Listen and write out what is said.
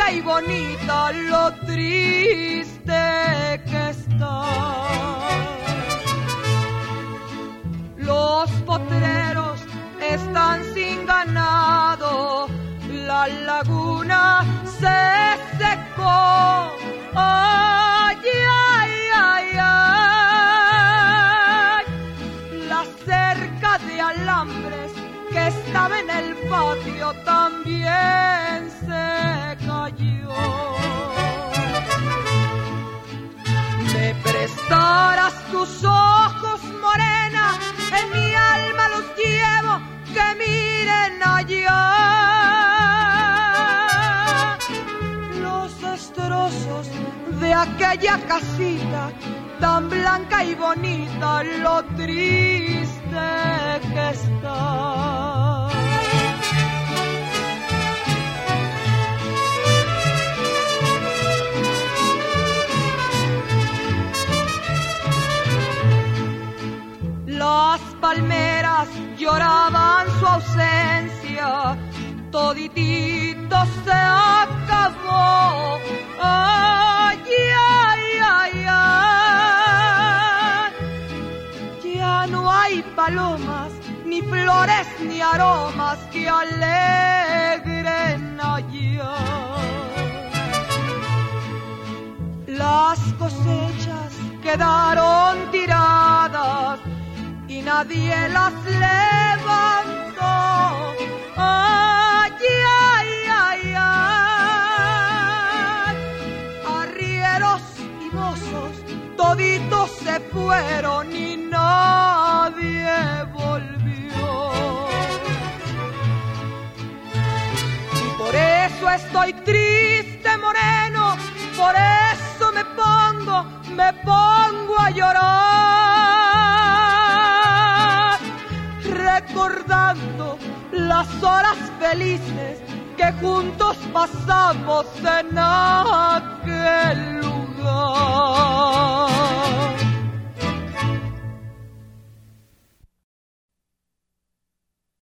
blanca y bonita lo triste que está. Los potreros están sin ganado, la laguna se secó. Ay, ay, ay, ay. La cerca de alambres que estaba en el patio también se cayó. Me prestarás tus ojos, morena, en mi alma los llevo, que miren allá. Los destrozos de aquella casita tan blanca y bonita, lo triste que está. Las palmeras lloraban su ausencia, toditito se acabó. Ay, ay, ay, ay. Ya no hay palomas, ni flores, ni aromas que alegren allá. Las cosechas quedaron tiradas y nadie las levantó. Ay, ay, ay, ay. Arrieros y mozos toditos se fueron y nadie volvió. Y por eso estoy triste, moreno, por eso me pongo a llorar, recordando las horas felices que juntos pasamos en aquel lugar.